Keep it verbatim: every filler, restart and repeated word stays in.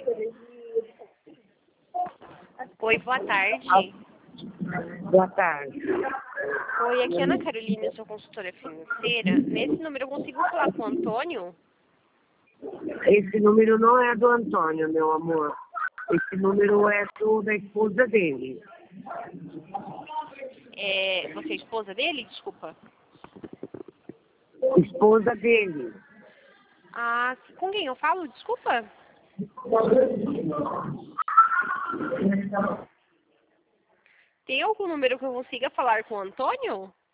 Oi, boa tarde. Boa tarde. Oi, aqui é Ana Carolina, sou consultora financeira. Nesse número eu consigo falar com o Antônio? Esse número não é do Antônio, meu amor. Esse número é do, da esposa dele. É, você é esposa dele? Desculpa. Esposa dele. Ah, com quem eu falo? Desculpa. Tem algum número que eu consiga falar com o Antônio?